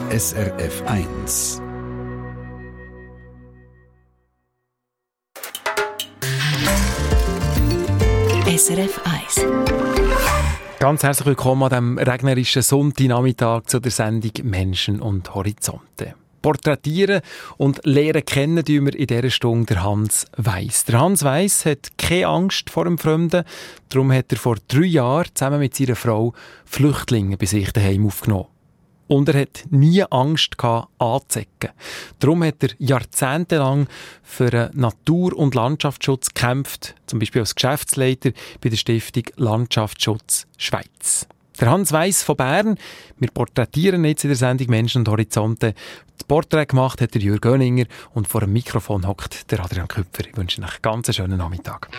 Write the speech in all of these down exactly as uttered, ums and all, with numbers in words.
S R F eins. S R F eins. Ganz herzlich willkommen an diesem regnerischen Sonntagnachmittag zu der Sendung «Menschen und Horizonte». Porträtieren und lernen kennen tun wir in dieser Stunde der Hans Weiss. Der Hans Weiss hat keine Angst vor dem Fremden, darum hat er vor drei Jahren zusammen mit seiner Frau Flüchtlinge bei sich daheim aufgenommen. Und er hat nie Angst gehabt, anzuecken. Darum hat er jahrzehntelang für einen Natur- und Landschaftsschutz gekämpft, zum Beispiel als Geschäftsleiter bei der Stiftung Landschaftsschutz Schweiz. Der Hans Weiss von Bern, wir porträtieren jetzt in der Sendung «Menschen und Horizonte». Das Porträt gemacht hat der Jürg Göninger und vor dem Mikrofon hockt der Adrian Küpfer. Ich wünsche Ihnen einen ganz schönen Nachmittag.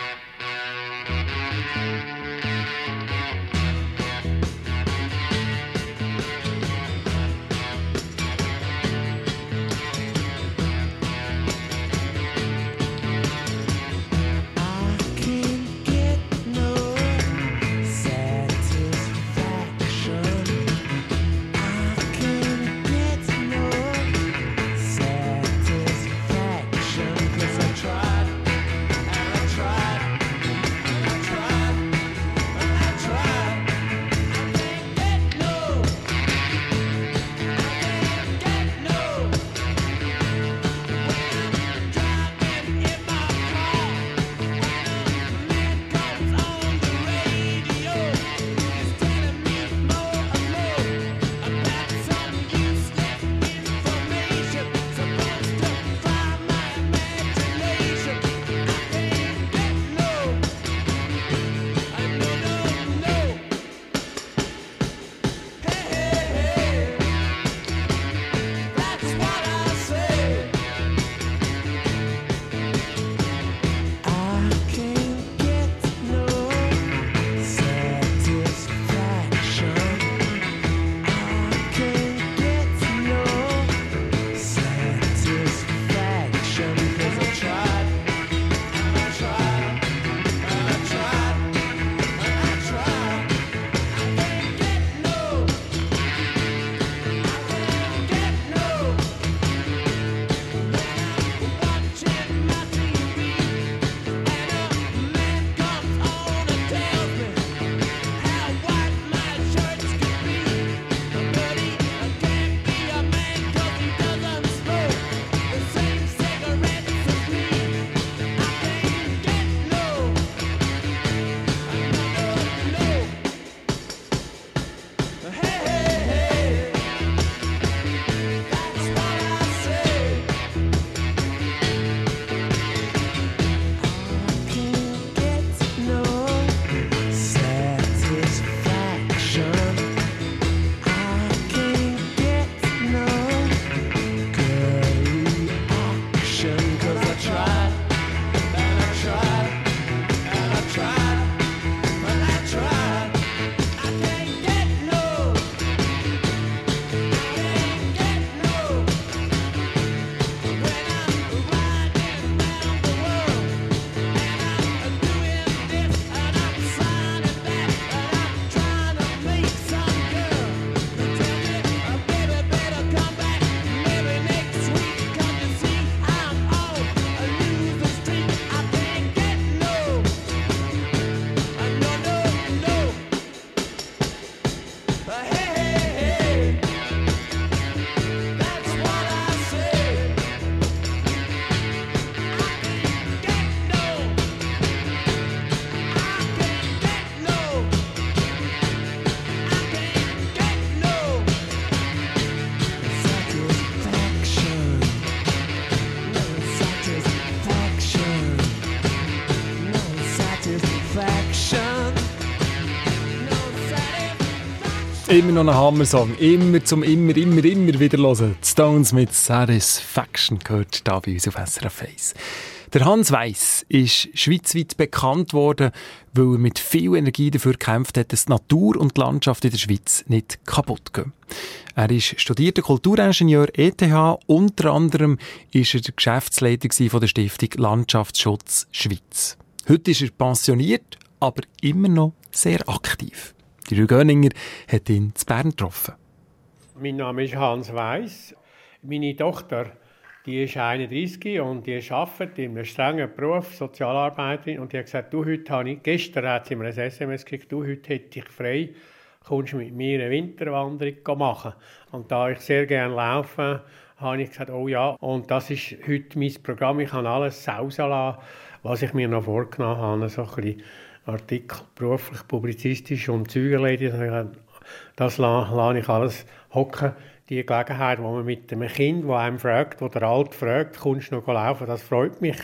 Immer noch ein Hammer-Song. Immer zum immer, immer, immer wieder hören. Die Stones mit Satisfaction gehört hier bei uns auf S R F eins. Der Hans Weiss ist schweizweit bekannt worden, weil er mit viel Energie dafür gekämpft hat, dass die Natur und die Landschaft in der Schweiz nicht kaputt gehen. Er ist studierter Kulturingenieur E T H. Unter anderem war er der Geschäftsleiter von der Stiftung Landschaftsschutz Schweiz. Heute ist er pensioniert, aber immer noch sehr aktiv. Die Jürg Göninger hat ihn in Bern getroffen. Mein Name ist Hans Weiss. Meine Tochter, die ist einunddreissig und die arbeitet in einem strengen Beruf, Sozialarbeiterin. Und die hat gesagt, du, heute habe ich, gestern hat sie mir ein S M S geschickt, du, heute hätte ich frei, kommst du mit mir eine Winterwanderung machen. Und da ich sehr gerne laufe, habe ich gesagt, oh ja. Und das ist heute mein Programm. Ich kann alles rauslassen, was ich mir noch vorgenommen habe. So ein bisschen Artikel, beruflich, publizistisch und Zeug erledigt. Das lasse ich alles hocken. Die Gelegenheit, wo man mit einem Kind, das einem fragt, wo der Alt fragt, kommst du noch laufen, das freut mich.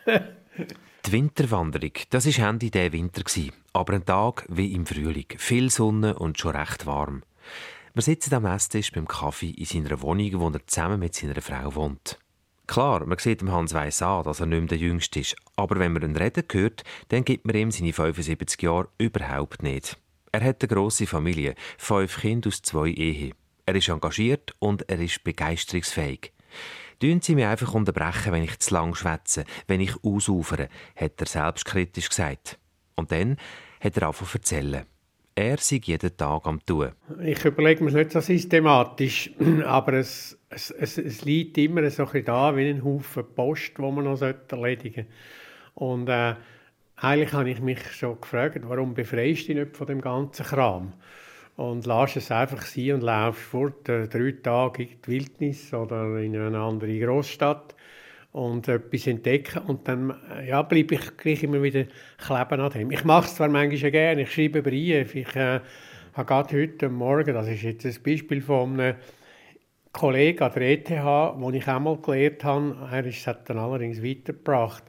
Die Winterwanderung, das war Ende dieser Winter. Aber ein Tag wie im Frühling. Viel Sonne und schon recht warm. Wir sitzen am Esstisch beim Kaffee in seiner Wohnung, wo er zusammen mit seiner Frau wohnt. Klar, man sieht dem Hans Weiss an, dass er nicht mehr der Jüngste ist. Aber wenn man ihn reden hört, dann gibt man ihm seine fünfundsiebzig Jahre überhaupt nicht. Er hat eine grosse Familie, fünf Kinder aus zwei Ehen. Er ist engagiert und er ist begeisterungsfähig. «Dürfen Sie mich einfach unterbrechen, wenn ich zu lang schwätze, wenn ich ausufere», hat er selbstkritisch gesagt. Und dann hat er angefangen zu erzählen. Er sei jeden Tag am Tun. Ich überlege mir es nicht so systematisch, aber es, es, es, es liegt immer so ein bisschen da wie ein Haufen Post, die man noch erledigen sollte. Und äh, eigentlich habe ich mich schon gefragt, warum befreist du dich nicht von dem ganzen Kram? Und lass es einfach sein und laufst fort, äh, drei Tage in die Wildnis oder in eine andere Großstadt und etwas entdecken. Und dann ja, bleibe ich gleich immer wieder kleben an dem. Ich mache es zwar manchmal gerne, ich schreibe Briefe. Ich äh, habe gerade heute Morgen, das ist jetzt ein Beispiel von einem Kollegen an der E T H, den ich einmal gelernt habe, er ist, hat dann allerdings weitergebracht,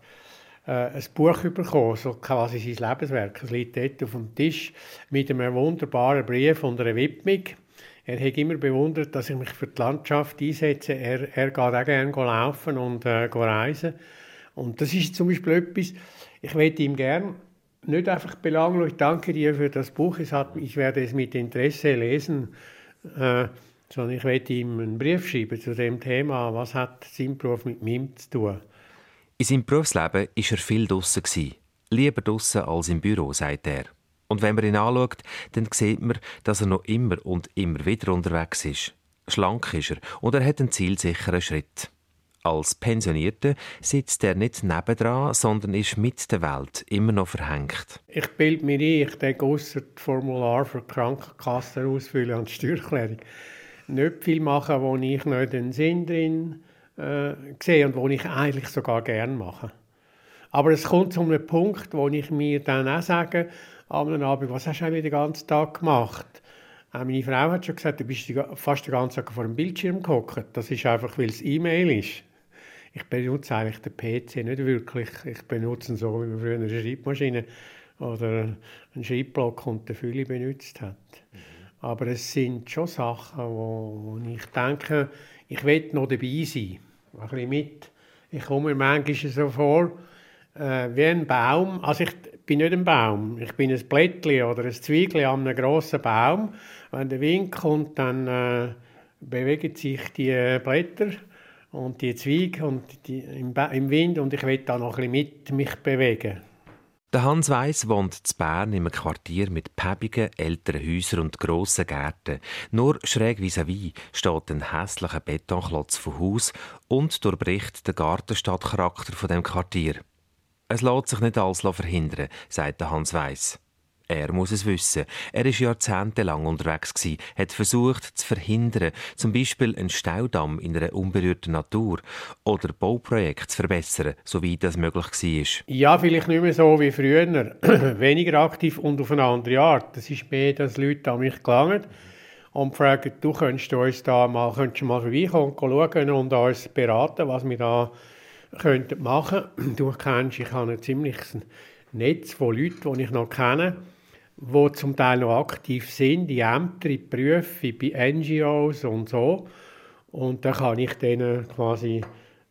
ein Buch bekommen, so quasi sein Lebenswerk. Es liegt dort auf dem Tisch mit einem wunderbaren Brief und einer Widmung. Er hat immer bewundert, dass ich mich für die Landschaft einsetze. Er, er geht auch gerne laufen und äh, reisen. Und das ist zum Beispiel etwas, ich möchte ihm gerne nicht einfach belanglos, ich danke dir für das Buch, es hat, ich werde es mit Interesse lesen, äh, sondern ich möchte ihm einen Brief schreiben zu dem Thema, was hat sein Beruf mit mir zu tun. In seinem Berufsleben war er viel draussen. Lieber draussen als im Büro, sagt er. Und wenn man ihn anschaut, dann sieht man, dass er noch immer und immer wieder unterwegs ist. Schlank ist er und er hat einen zielsicheren Schritt. Als Pensionierter sitzt er nicht nebendran, sondern ist mit der Welt immer noch verhängt. Ich bilde mir ein, ich denke, ausser das Formular für die Krankenkasse ausfüllen und die Steuererklärung, nicht viel machen, wo ich nicht den Sinn drin äh, sehe und wo ich eigentlich sogar gerne mache. Aber es kommt zu einem Punkt, wo ich mir dann auch sage, am Abend, was hast du eigentlich den ganzen Tag gemacht? Äh, meine Frau hat schon gesagt, du bist fast den ganzen Tag vor dem Bildschirm gehockt. Das ist einfach, weil es E-Mail ist. Ich benutze eigentlich den P C nicht wirklich. Ich benutze ihn so, wie man früher eine Schreibmaschine oder einen Schreibblock und den Fülle benutzt hat. Mhm. Aber es sind schon Sachen, wo, wo ich denke, ich will noch dabei sein. Ein bisschen mit. Ich komme mir manchmal so vor, äh, wie ein Baum. Also ich bin nicht ein Baum. Ich bin ein Blättchen oder ein Zweigchen an einem grossen Baum. Wenn der Wind kommt, dann äh, bewegen sich die Blätter und die Zweige und die, im, im Wind und ich will da noch ein bisschen mit mich bewegen. Der Hans Weiss wohnt in Bern in einem Quartier mit päbigen, älteren Häusern und grossen Gärten. Nur schräg vis-à-vis steht ein hässlicher Betonklotz von Haus und durchbricht den Gartenstadtcharakter von dem Quartier. Es lässt sich nicht alles verhindern, sagt der Hans Weiss. Er muss es wissen. Er war jahrzehntelang unterwegs, hat versucht zu verhindern, zum Beispiel einen Staudamm in einer unberührten Natur oder Bauprojekte zu verbessern, soweit das möglich war. Ja, vielleicht nicht mehr so wie früher. Weniger aktiv und auf eine andere Art. Das ist mehr, dass Leute an mich gelangen und fragen, du könntest uns da mal, könntest mal vorbeikommen und schauen und uns beraten, was wir da könnten machen. Du kennst, ich habe ein ziemliches Netz von Leuten, die ich noch kenne, die zum Teil noch aktiv sind, in Ämtern, in Berufen, bei N G Os und so. Und dann kann ich denen quasi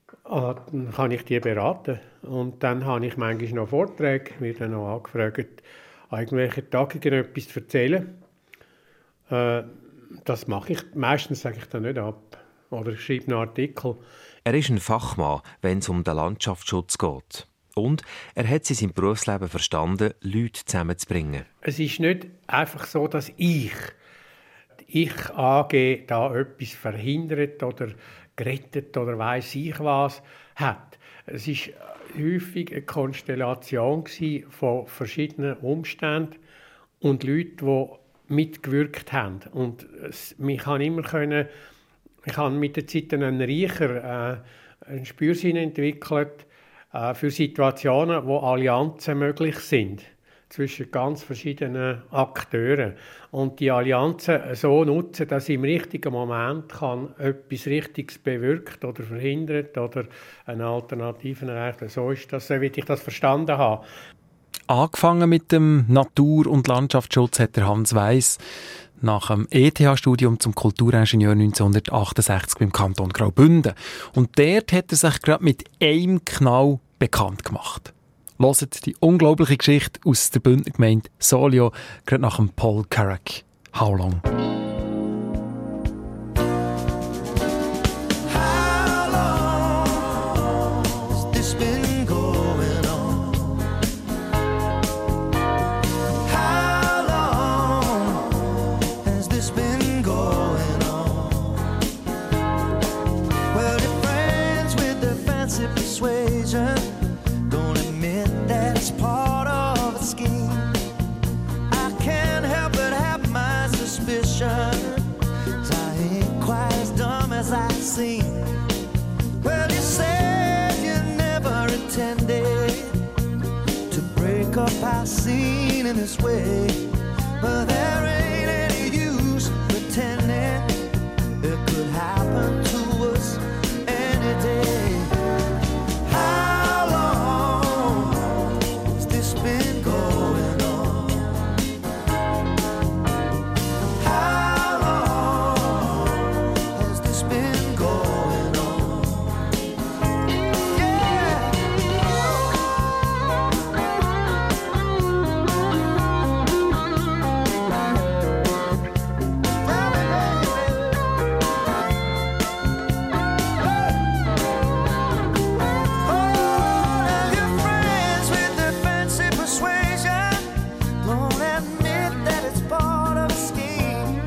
dann kann ich die beraten. Und dann habe ich manchmal noch Vorträge, werde dann noch angefragt, an irgendwelchen Tagungen etwas zu erzählen. Äh, das mache ich. Meistens sage ich dann nicht ab. Oder ich schreibe einen Artikel. Er ist ein Fachmann, wenn es um den Landschaftsschutz geht. Und er hat es in seinem Berufsleben verstanden, Leute zusammenzubringen. Es ist nicht einfach so, dass ich ich A G da etwas verhindert oder gerettet oder weiss ich was hat. Es war häufig eine Konstellation von verschiedenen Umständen und Leuten, die mitgewirkt haben. Und ich kann immer können, ich habe mit der Zeit einen reicher äh, einen Spürsinn entwickelt äh, für Situationen, wo Allianzen möglich sind zwischen ganz verschiedenen Akteuren. Und die Allianzen so nutzen, dass im richtigen Moment kann etwas Richtiges bewirkt oder verhindert oder eine Alternative erreicht. So ist das, so wie ich das verstanden habe. Angefangen mit dem Natur- und Landschaftsschutz hat der Hans Weiss nach dem E T H-Studium zum Kulturingenieur neunzehnhundertachtundsechzig beim Kanton Graubünden. Und dort hat er sich gerade mit einem Knall bekannt gemacht. Hört die unglaubliche Geschichte aus der Bündner Gemeinde Solio, gerade nach dem Paul Carrack. How long? Well, you said you never intended to break up our scene in this way, but there ain't any use pretending it could happen to us any day. How long has this been going on? How long has this been going on? Yeah. Tell me, baby. Oh, now your friends with their fancy persuasion don't admit that it's part of a scheme.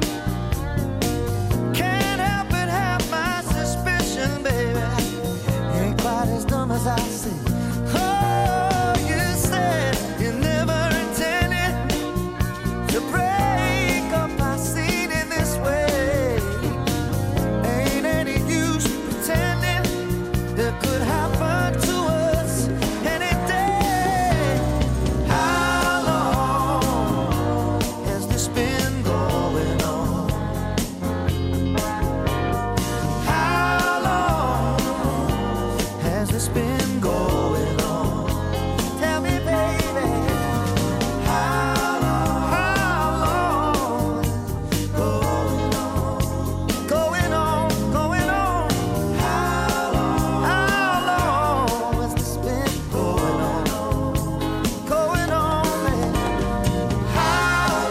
Can't help but have my suspicion, baby. Ain't quite as dumb as I seem. Oh, you said you never intended to break up our scene in this way. Ain't any use pretending it could happen to us any day. How long has this been going on? How long has this been going on? Tell me, baby. How long? How long? Going on, going on, going on. How long? How long has this been going on? Going on, baby. How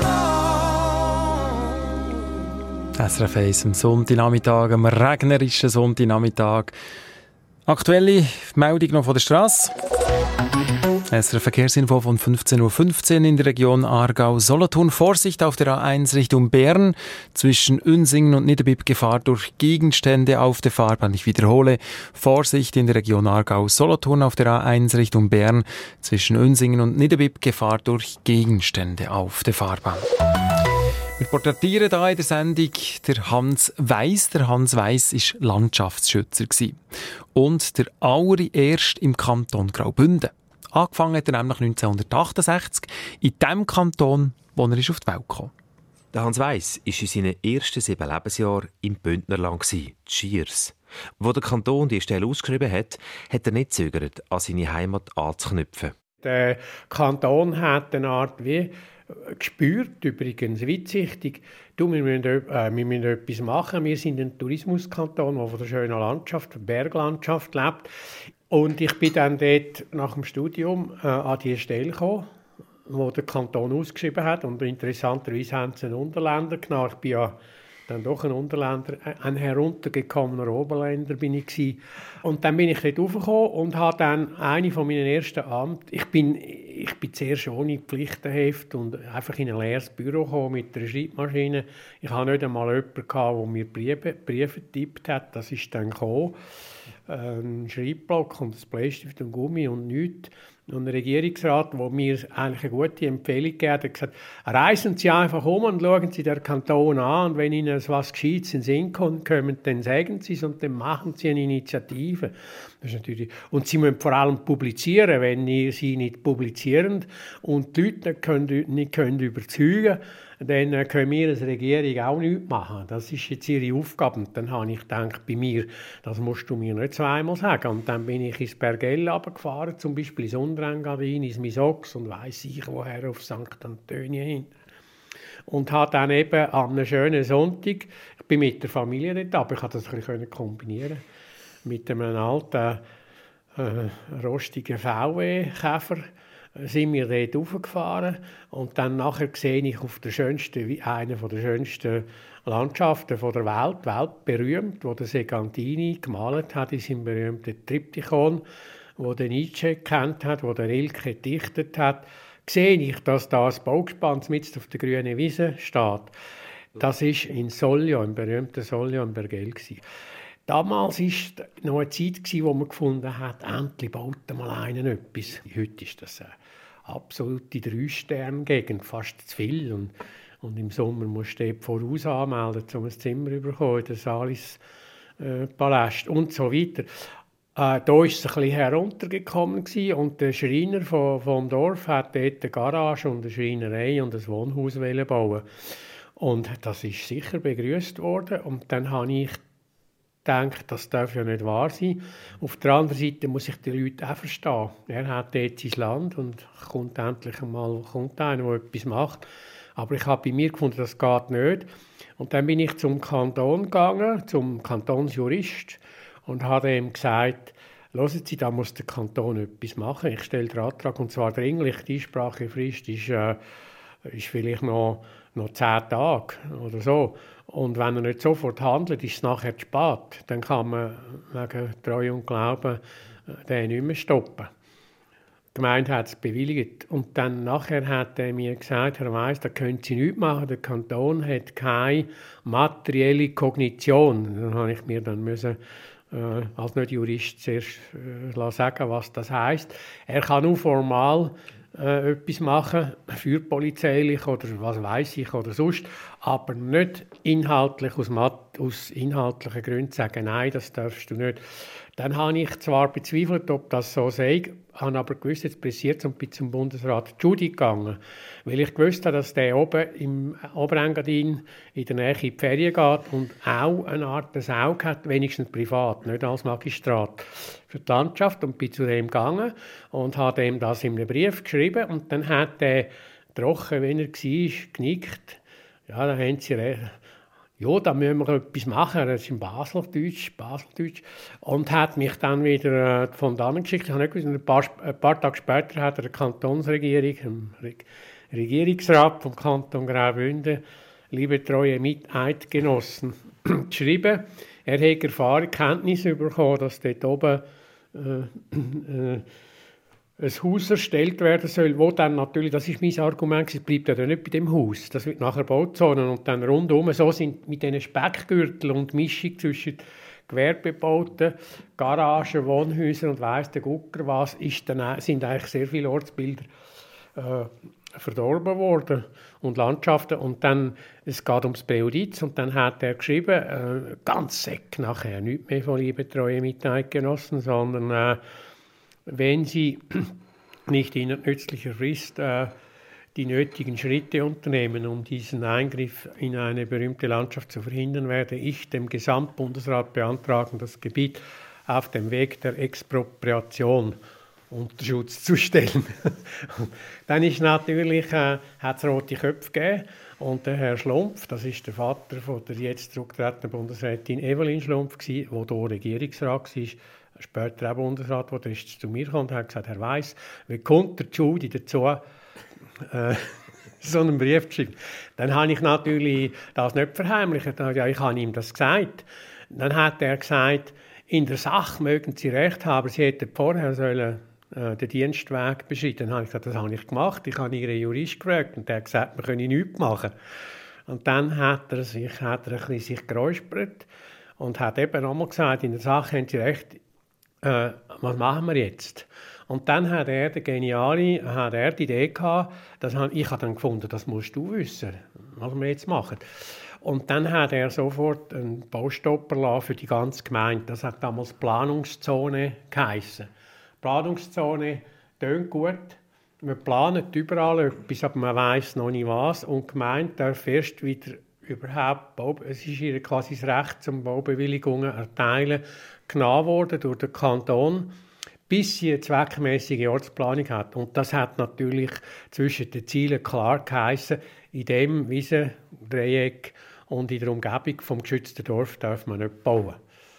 long? S R F eins am Sonntagnachmittag, am regnerischen Sonntagnachmittag. Aktuelle Meldung noch von der Straße. S R F Verkehrsinfo von fünfzehn Uhr fünfzehn in der Region Aargau-Solothurn. Vorsicht auf der A eins Richtung Bern. Zwischen Unsingen und Niederbipp Gefahr durch Gegenstände auf der Fahrbahn. Ich wiederhole, Vorsicht in der Region Aargau-Solothurn auf der A eins Richtung Bern. Zwischen Unsingen und Niederbipp Gefahr durch Gegenstände auf der Fahrbahn. Wir porträtieren hier in der Sendung der Hans Weiss. Der Hans Weiss war Landschaftsschützer und der allererste im Kanton Graubünden. Angefangen hat er nämlich neunzehnhundertachtundsechzig in dem Kanton, wo er auf die Welt kam. Der Hans Weiss war in seinen ersten sieben Lebensjahren im Bündnerland, Schiers. Wo der Kanton die Stelle ausgeschrieben hat, hat er nicht gezögert, an seine Heimat anzuknüpfen. Der Kanton hat eine Art wie gespürt, übrigens weitsichtig, du, wir, müssen, äh, wir müssen etwas machen. Wir sind ein Tourismuskanton, der von der schönen Landschaft, der Berglandschaft lebt. Und ich bin dann dort nach dem Studium äh, an die Stelle gekommen, wo der Kanton ausgeschrieben hat. Und interessanterweise haben sie einen Unterländer genommen. Ich bin ja dann doch ein Unterländer, ein heruntergekommener Oberländer bin ich gewesen. Und dann bin ich dort raufgekommen und habe dann eine von meinen ersten Amten, ich bin, ich bin zuerst ohne Pflichtenheft und einfach in ein leeres Büro gekommen mit einer Schreibmaschine. Ich hatte nicht einmal jemanden, der mir Briefe, Briefe getippt hat, das ist dann gekommen. Ein Schreibblock und ein Bleistift und Gummi und nichts. Und ein Regierungsrat, der mir eigentlich eine gute Empfehlung gegeben hat, hat gesagt, reisen Sie einfach um und schauen Sie den Kanton an und wenn Ihnen etwas Gescheites in den Sinn kommt, kommen, dann sagen Sie es und dann machen Sie eine Initiative. Das ist natürlich, und Sie müssen vor allem publizieren, wenn Sie nicht publizieren und die Leute nicht können, nicht können überzeugen können, dann können wir als Regierung auch nichts machen. Das ist jetzt Ihre Aufgabe. Und dann habe ich gedacht, bei mir, das musst du mir nicht zweimal sagen. Und dann bin ich ins Bergell runtergefahren, zum Beispiel ins Unterengadin, ins Misox und weiss ich woher, auf Sankt Antonio hin. Und habe dann eben an einem schönen Sonntag, ich bin mit der Familie dort, aber ich konnte das ein bisschen kombinieren, mit einem alten, äh, rostigen V W-Käfer, sind wir dort raufgefahren und dann nachher sehe ich auf der schönsten, eine der schönsten Landschaften der Welt, weltberühmt, wo der Segantini gemalt hat in seinem berühmten Triptychon, wo der Nietzsche gekannt hat, wo der Rilke gedichtet hat, sehe ich, dass da ein Baugespann mitten auf der grünen Wiese steht. Das ist in Soglio, im berühmten Soglio im Bergell. Damals war noch eine Zeit, wo man gefunden hat, endlich baut mal einen etwas. Heute ist das eine absolute Drei-Sterne-Gegend, fast zu viel. Und, und im Sommer musst du voraus anmelden, um ein Zimmer zu bekommen, in den Salis-Palast äh, und so weiter. Äh, da war es ein bisschen heruntergekommen und der Schreiner vom, vom Dorf hat dort eine Garage und eine Schreinerei und ein Wohnhaus bauen. Und das ist sicher begrüßt worden. Und dann habe ich gedacht, das darf ja nicht wahr sein. Auf der anderen Seite muss ich die Leute auch verstehen. Er hat dort sein Land und kommt endlich einmal kommt einer, der etwas macht. Aber ich habe bei mir gefunden, das geht nicht. Und dann bin ich zum Kanton gegangen, zum Kantonsjurist, und habe ihm gesagt, hören Sie, da muss der Kanton etwas machen. Ich stelle den Antrag, und zwar dringlich. Die Einsprachefrist ist, äh, ist vielleicht noch, noch zehn Tage oder so. Und wenn er nicht sofort handelt, ist es nachher zu spät. Dann kann man wegen Treu und Glauben den nicht mehr stoppen. Die Gemeinde hat es bewilligt. Und dann nachher hat er mir gesagt, Herr Weiss, da können Sie nichts machen. Der Kanton hat keine materielle Kognition. Dann habe ich mir dann müssen, äh, als Nicht-Jurist zuerst äh, sagen, was das heisst. Er kann nur formal äh, etwas machen, für polizeilich oder was weiß ich oder sonst, aber nicht inhaltlich aus, aus inhaltlichen Gründen sagen, nein, das darfst du nicht. Dann habe ich zwar bezweifelt, ob das so sei, habe aber gewusst, jetzt passiert es und bin zum Bundesrat Judy gegangen, weil ich gewusst habe, dass der oben im Oberengadin in der Nähe in die Ferien geht und auch eine Art des Auge hat, wenigstens privat, nicht als Magistrat, für die Landschaft, und bin zu dem gegangen und habe ihm das in einem Brief geschrieben und dann hat er trocken, wenn er war, genickt. Ja, da haben sie recht. Ja, da müssen wir etwas machen. Das ist in Baseldeutsch, Baseldeutsch. Und hat mich dann wieder äh, von da geschickt. Ich habe nicht gewusst, ein paar, ein paar Tage später hat er die Kantonsregierung, ein Regierungsrat vom Kanton Graubünden, liebe treue Miteidgenossen, geschrieben. Er hat Erfahrung, Kenntnis bekommen, dass dort oben äh, äh, ein Haus erstellt werden soll, wo dann natürlich, das ist mein Argument, es bleibt ja nicht bei dem Haus, das wird nachher Bauzonen und dann rundum, so sind mit diesen Speckgürteln und Mischung zwischen Gewerbebauten, Garagen, Wohnhäusern und weiss der Gucker was, ist dann, sind eigentlich sehr viele Ortsbilder äh, verdorben worden und Landschaften, und dann, es geht ums Präjudiz, und dann hat er geschrieben, äh, ganz säck nachher, nicht mehr von liebe treue Miteidgenossen, sondern äh, wenn Sie nicht in nützlicher Frist äh, die nötigen Schritte unternehmen, um diesen Eingriff in eine berühmte Landschaft zu verhindern, werde ich dem Gesamtbundesrat beantragen, das Gebiet auf dem Weg der Expropriation unter Schutz zu stellen. Dann ist natürlich, äh, hat es rote Köpfe gegeben, und der Herr Schlumpf, das ist der Vater von der jetzt zurückgetretenen Bundesrätin Evelyn Schlumpf, der hier Regierungsrat war, später auch Bundesrat, der ist zu mir gekommen und hat gesagt, Herr Weiss, wie kommt der Judy dazu, äh, so einen Brief geschrieben. Dann habe ich natürlich das nicht verheimlicht. Ja, ich habe ihm das gesagt. Dann hat er gesagt, in der Sache mögen Sie recht haben, Sie hätten vorher sollen, äh, den Dienstweg beschreiten. Dann habe ich gesagt, das habe ich gemacht. Ich habe Ihren Jurist gefragt und der hat gesagt, wir können nichts machen. Und dann hat er sich, hat er ein bisschen sich geräuspert und hat eben nochmal gesagt, in der Sache haben Sie recht, äh, was machen wir jetzt? Und dann hat er, der Geniale, hat er die Idee gehabt, dass ich habe dann gefunden, das musst du wissen, was wir jetzt machen. Und dann hat er sofort einen Baustopper für die ganze Gemeinde. Das hat damals Planungszone geheissen. Planungszone tönt gut. Wir planen überall etwas, aber man weiss noch nicht was. Und die Gemeinde darf erst wieder überhaupt, es ist ihr quasi das Recht zum Baubewilligungen erteilen, genommen worden durch den Kanton, bis sie eine zweckmäßige Ortsplanung hat. Und das hat natürlich zwischen den Zielen klar geheissen, in dem Wiesendreieck und in der Umgebung vom geschützten Dorf darf man nicht bauen.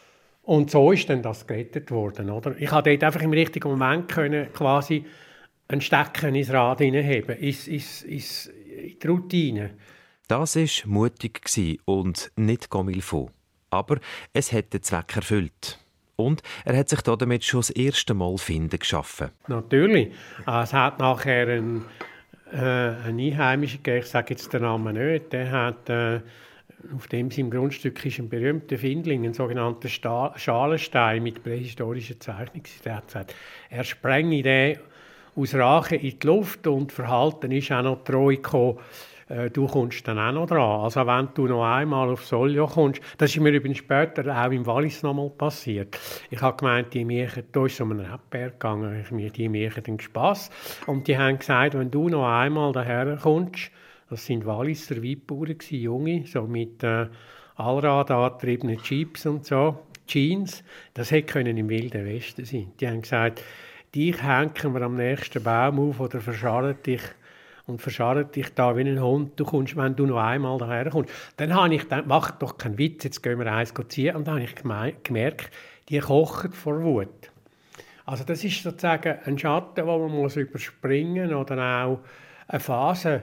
Und so ist dann das gerettet worden, oder? Ich konnte dort einfach im richtigen Moment können, quasi ein Stecken ins Rad hineinheben, ins, ins, ins, in die Routine. Das war mutig und nicht Comilfo. Aber es hat den Zweck erfüllt. Und er hat sich damit schon das erste Mal Finden geschaffen. Natürlich. Es hat nachher einen, äh, einen Einheimischen gegeben, ich sage jetzt den Namen nicht, der hat, äh, auf dem seinem Grundstück ist ein berühmter Findling, ein sogenannter Sta- Schalenstein mit prähistorischer Zeichnung. Der hat gesagt, er sprenge den aus Rache in die Luft und Verhalten ist auch noch treu gekommen. Du kommst dann auch noch dran. Also wenn du noch einmal auf Solja kommst, das ist mir übrigens später auch im Wallis noch mal passiert. Ich habe gemeint, die Märchen, da ist so ein Rebberg gegangen, ich mir die Märchen den Spass. Und die haben gesagt, wenn du noch einmal daher kommst, das sind Walliser Weidbauern gewesen, Junge, so mit äh, Allradantriebenen Jeeps und so, Jeans, das hätte können im Wilden Westen sein. Die haben gesagt, dich hängen wir am nächsten Baum auf oder verscharren dich und verscharrt dich da wie ein Hund, du kommst, wenn du noch einmal daher kommst. Dann habe ich gedacht, mach doch keinen Witz, jetzt gehen wir eins ziehen. Und dann habe ich gemerkt, die kochen vor Wut. Also das ist sozusagen ein Schatten, den man muss überspringen muss oder auch eine Phase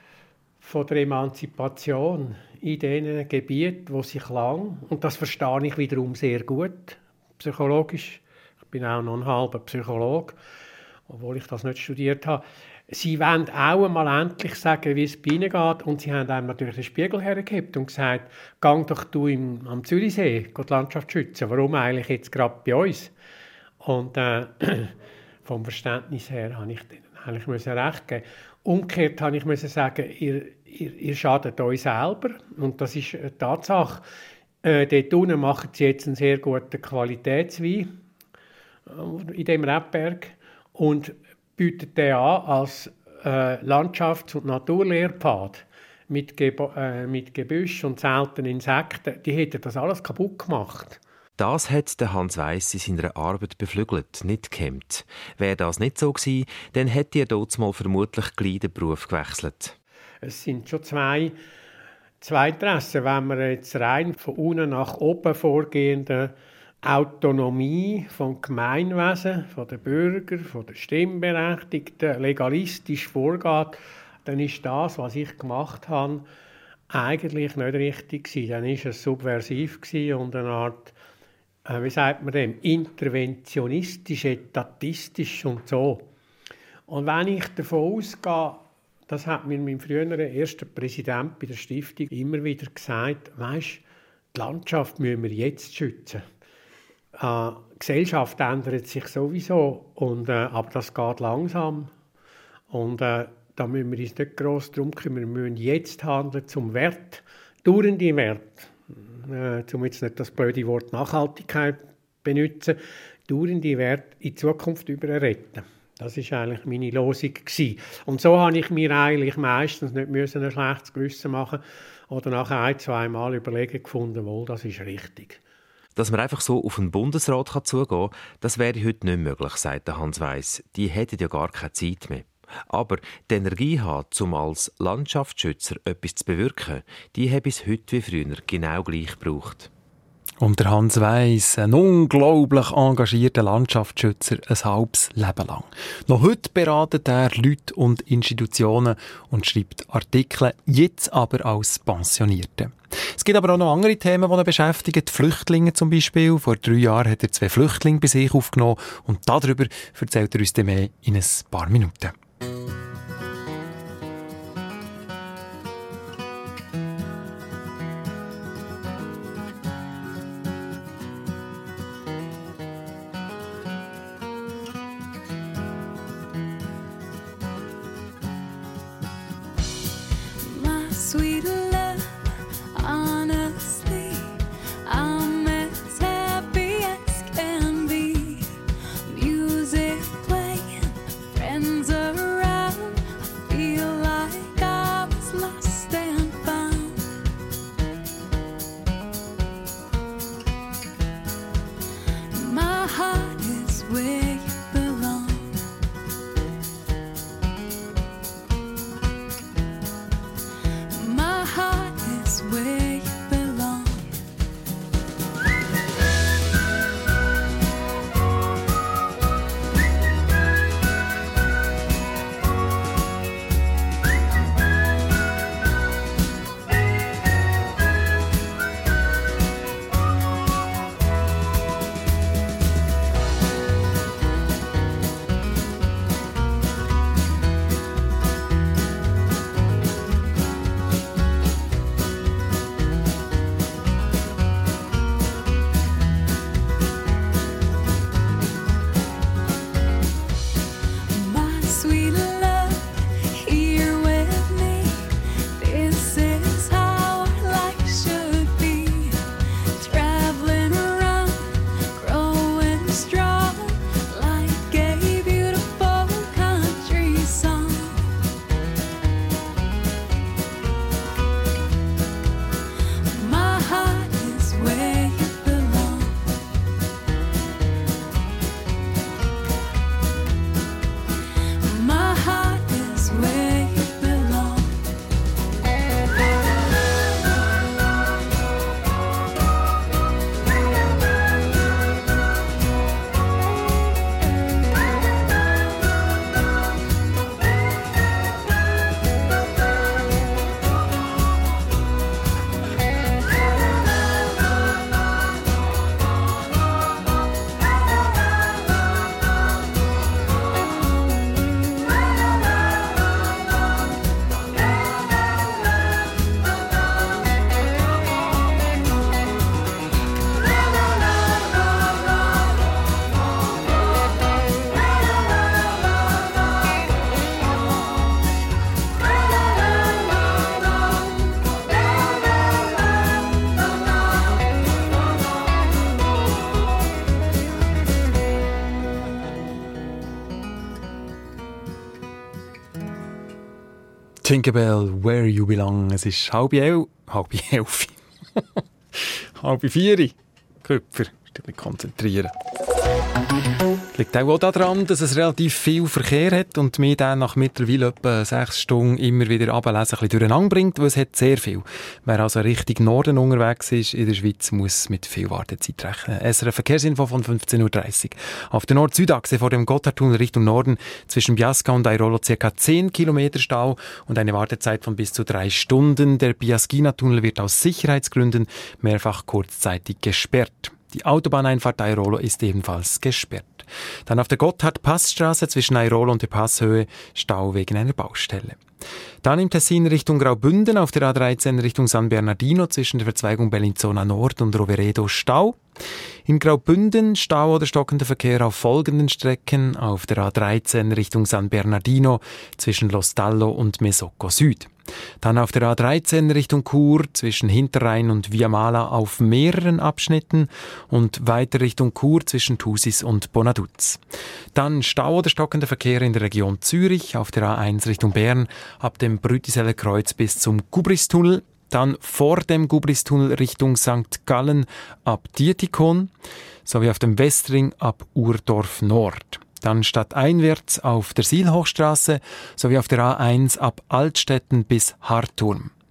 von der Emanzipation in diesen Gebieten, wo sich lang, und das verstehe ich wiederum sehr gut, psychologisch, ich bin auch noch ein halber Psychologe, obwohl ich das nicht studiert habe. Sie wollen auch einmal endlich sagen, wie es bei ihnen geht. Und sie haben einem natürlich den Spiegel hergegeben und gesagt, gang doch du im, am Zürichsee die Landschaft schützen. Warum eigentlich jetzt gerade bei uns? Und äh, vom Verständnis her habe ich denen eigentlich müssen recht geben. Umgekehrt habe ich müssen sagen, ihr, ihr, ihr schadet euch selber. Und das ist eine Tatsache. Äh, dort unten machen sie jetzt einen sehr guten Qualitätswein äh, in diesem Rebberg. Und bietet der an als äh, Landschafts- und Naturlehrpfad mit, Gebo- äh, mit Gebüsch und seltenen Insekten. Die hätten das alles kaputt gemacht. Das hat der Hans Weiss in seiner Arbeit beflügelt, nicht gehemmt. Wäre das nicht so gewesen, dann hätte er dort mal vermutlich gleich den Beruf gewechselt. Es sind schon zwei, zwei Interessen, wenn wir jetzt rein von unten nach oben vorgehende Autonomie vom Gemeinwesen, von den Bürgern, von den Stimmberechtigten legalistisch vorgeht, dann ist das, was ich gemacht habe, eigentlich nicht richtig gewesen. Dann war es subversiv und eine Art, äh, wie sagt man dem, interventionistisch, etatistisch und so. Und wenn ich davon ausgehe, das hat mir mein früherer erster Präsident bei der Stiftung immer wieder gesagt, weisst, die Landschaft müssen wir jetzt schützen. Äh, die Gesellschaft ändert sich sowieso, und, äh, aber das geht langsam. Und äh, da müssen wir uns nicht gross darum kümmern. Wir müssen jetzt handeln zum Wert, dauernde Wert. Äh, um jetzt nicht das blöde Wort Nachhaltigkeit benutzen, dauernde Wert in Zukunft überretten. Das war eigentlich meine Losung gewesen. Und so habe ich mir eigentlich meistens nicht müssen ein schlechtes Gewissen machen oder nach ein, zwei Mal überlegen gefunden, wohl, das ist richtig. Dass man einfach so auf den Bundesrat zugehen kann, das wäre heute nicht möglich, sagt Hans Weiss. Die hätten ja gar keine Zeit mehr. Aber die Energie haben, um als Landschaftsschützer etwas zu bewirken, die habe es heute wie früher genau gleich gebraucht. Und der Hans Weiss, ein unglaublich engagierter Landschaftsschützer, ein halbes Leben lang. Noch heute beratet er Leute und Institutionen und schreibt Artikel, jetzt aber als Pensionierte. Es gibt aber auch noch andere Themen, die ihn beschäftigen. Die Flüchtlinge zum Beispiel. Vor drei Jahren hat er zwei Flüchtlinge bei sich aufgenommen und darüber erzählt er uns dann mehr in ein paar Minuten. Sweet love, honestly, I'm as happy as can be. Music playing, friends around, I feel like I was lost and found. My heart is where you belong. My heart is where you belong. My sweet love, here with me. This is how our life should be. Traveling around, growing strong, like a beautiful country song. My heart is where you belong. My heart is where you belong. Jingle Bell, Where You Belong. Es ist halb elf, halb elf, halb vier. Köpfer, still konzentrieren. Liegt auch daran, dass es relativ viel Verkehr hat und mich dann nach mittlerweile etwa sechs Stunden immer wieder runterlesen ein bisschen durcheinander bringt, weil es hat sehr viel. Wer also Richtung Norden unterwegs ist in der Schweiz, muss mit viel Wartezeit rechnen. S R F Verkehrsinfo von fünfzehn Uhr dreißig. Auf der Nord-Süd-Achse vor dem Gotthardtunnel Richtung Norden zwischen Biasca und Airolo ca. zehn Kilometer Stau und eine Wartezeit von bis zu drei Stunden. Der Biaschina-Tunnel wird aus Sicherheitsgründen mehrfach kurzzeitig gesperrt. Die Autobahneinfahrt Airolo ist ebenfalls gesperrt. Dann auf der Gotthard-Passstraße zwischen Airolo und der Passhöhe Stau wegen einer Baustelle. Dann im Tessin Richtung Graubünden auf der A dreizehn Richtung San Bernardino zwischen der Verzweigung Bellinzona Nord und Roveredo Stau. In Graubünden Stau oder stockender Verkehr auf folgenden Strecken auf der A dreizehn Richtung San Bernardino zwischen Lostallo und Mesocco Süd. Dann auf der A dreizehn Richtung Chur zwischen Hinterrhein und Viamala auf mehreren Abschnitten und weiter Richtung Chur zwischen Thusis und Bonaduz. Dann Stau oder stockender Verkehr in der Region Zürich auf der A eins Richtung Bern ab dem Brütiseler Kreuz bis zum Gubristunnel. Dann vor dem Gubristunnel Richtung Sankt Gallen ab Dietikon sowie auf dem Westring ab Urdorf Nord. Dann stadteinwärts auf der Sielhochstraße sowie auf der A eins ab Altstetten bis Harturm.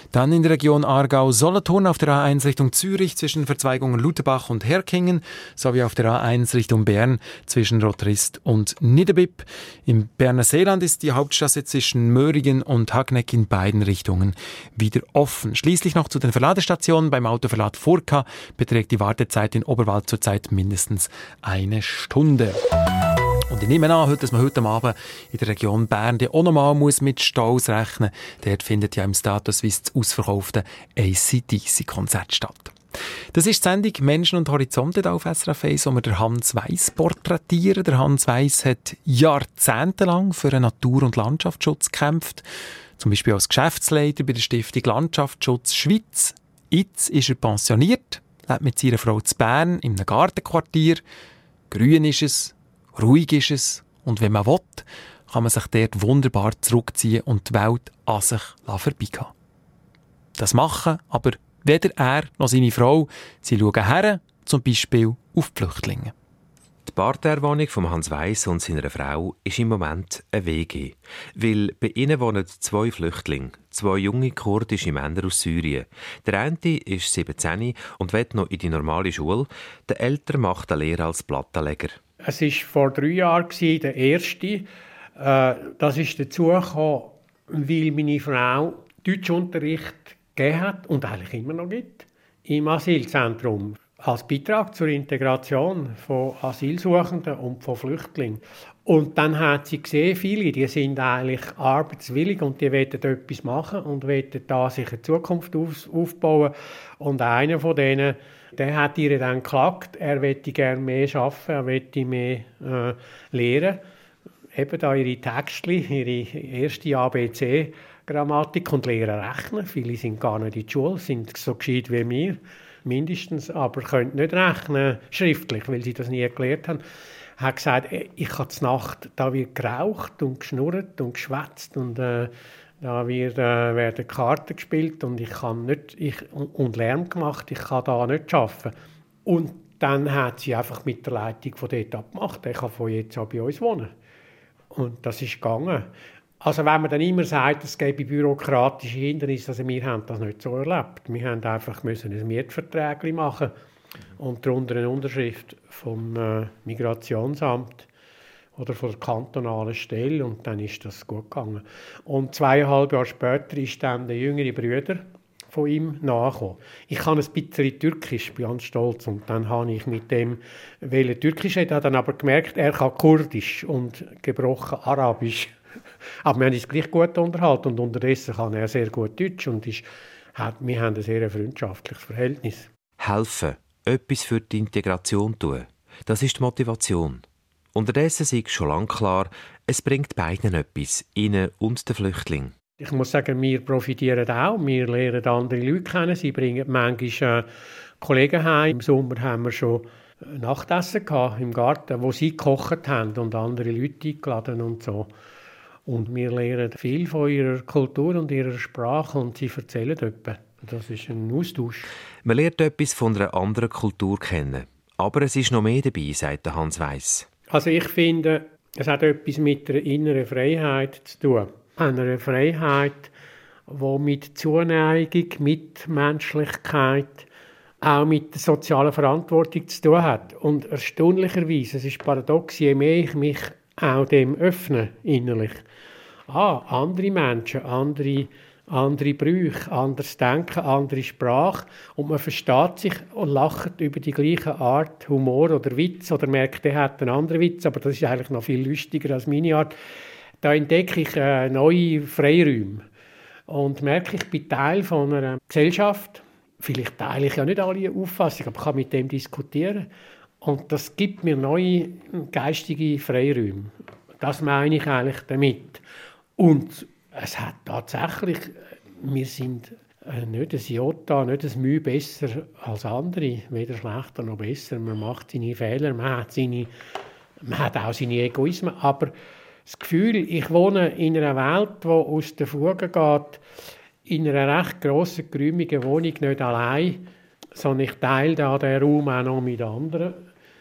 Dann in der Region Aargau-Solothurn auf der A eins Richtung Zürich zwischen Verzweigungen Lutherbach und Herkingen sowie auf der A eins Richtung Bern zwischen Rotrist und Niederbipp. Im Berner Seeland ist die Hauptstrasse zwischen Möringen und Hagneck in beiden Richtungen wieder offen. Schließlich noch zu den Verladestationen. Beim Autoverlad Furka beträgt die Wartezeit in Oberwald zurzeit mindestens eine Stunde. Und ich nehme an, dass man heute Abend in der Region Bern auch nochmal mit Staus rechnen muss. Dort findet ja im Status Suisse das ausverkaufte A C D C-Konzert statt. Das ist die Sendung «Menschen und Horizonte» auf S R F eins, wo wir den Hans Weiss porträtieren. Der Hans Weiss hat jahrzehntelang für den Natur- und Landschaftsschutz gekämpft. Zum Beispiel als Geschäftsleiter bei der Stiftung Landschaftsschutz Schweiz. Jetzt ist er pensioniert, lebt mit seiner Frau zu Bern in einem Gartenquartier. Grün ist es, ruhig ist es und wenn man will, kann man sich dort wunderbar zurückziehen und die Welt an sich vorbeigehen. Das machen aber weder er noch seine Frau. Sie schauen her, zum Beispiel auf die Flüchtlinge. Die Parterrewohnung von Hans Weiss und seiner Frau ist im Moment eine W G. Weil bei ihnen wohnen zwei Flüchtlinge, zwei junge kurdische Männer aus Syrien. Der eine ist siebzehn und will noch in die normale Schule. Der ältere macht eine Lehre als Plattenleger. Es war vor drei Jahren der erste. Äh, das ist dazu gekommen, weil meine Frau Deutschunterricht gegeben hat und eigentlich immer noch gibt im Asylzentrum. Als Beitrag zur Integration von Asylsuchenden und von Flüchtlingen. Und dann hat sie gesehen, viele, die sind eigentlich arbeitswillig und die wollen etwas machen und wollen da sich eine Zukunft aufbauen. Und einer von denen, der hat ihr dann geklagt, er möchte gerne mehr arbeiten, er möchte mehr äh, lernen. Eben da ihre Texte, ihre erste A B C-Grammatik und lernen rechnen. Viele sind gar nicht in der Schule, sind so gescheit wie wir. Mindestens, aber können nicht rechnen, schriftlich, weil sie das nie gelernt haben. Er hat gesagt, ich habe zur Nacht, da wird geraucht und geschnurrt und geschwätzt und äh, da wird, äh, werden Karten gespielt und ich kann nicht, ich, und, und Lärm gemacht, ich kann da nicht arbeiten. Und dann hat sie einfach mit der Leitung von dort abgemacht, ich kann von jetzt an bei uns wohnen. Und das ist gegangen. Also wenn man dann immer sagt, es gäbe bürokratische Hindernisse, also wir haben das nicht so erlebt. Wir haben einfach müssen ein Mietvertrag machen und darunter eine Unterschrift vom äh, Migrationsamt oder von der kantonalen Stelle und dann ist das gut gegangen. Und zweieinhalb Jahre später ist dann der jüngere Bruder von ihm nachgekommen. Ich kann ein bisschen Türkisch, bin ganz stolz. Und dann habe ich mit dem Türkisch reden, habe dann aber gemerkt, er kann Kurdisch und gebrochen Arabisch. Aber wir haben uns gleich gut unterhalten und unterdessen kann er sehr gut Deutsch und ist, hat, wir haben ein sehr freundschaftliches Verhältnis. Helfen, etwas für die Integration tun, das ist die Motivation. Unterdessen ist schon lange klar, es bringt beiden etwas, ihnen und den Flüchtlingen. Ich muss sagen, wir profitieren auch. Wir lernen andere Leute kennen. Sie bringen manchmal äh, Kollegen heim. Im Sommer haben wir schon Nachtessen gehabt im Garten, wo sie gekocht haben und andere Leute eingeladen und so. Und wir lernen viel von ihrer Kultur und ihrer Sprache und sie erzählen etwas. Das ist ein Austausch. Man lernt etwas von einer anderen Kultur kennen. Aber es ist noch mehr dabei, sagt Hans Weiss. Also ich finde, es hat etwas mit der inneren Freiheit zu tun. Eine Freiheit, die mit Zuneigung, mit Menschlichkeit, auch mit der sozialen Verantwortung zu tun hat. Und erstaunlicherweise, es ist paradox, je mehr ich mich auch dem öffne, innerlich, ah, andere Menschen, andere, andere Brüche, anderes Denken, andere Sprache und man versteht sich und lacht über die gleiche Art Humor oder Witz oder merkt, der hat einen anderen Witz, aber das ist eigentlich noch viel lustiger als meine Art. Da entdecke ich äh, neue Freiräume und merke, ich bin Teil von einer Gesellschaft. Vielleicht teile ich ja nicht alle Auffassungen, aber ich kann mit dem diskutieren. Und das gibt mir neue geistige Freiräume. Das meine ich eigentlich damit. Und es hat tatsächlich, wir sind nicht ein Jota, nicht ein Mühe besser als andere, weder schlechter noch besser. Man macht seine Fehler, man hat, seine, man hat auch seine Egoismen. Aber das Gefühl, ich wohne in einer Welt, die aus der Fuge geht, in einer recht grossen, geräumigen Wohnung, nicht allein, sondern ich teile da den Raum auch noch mit anderen.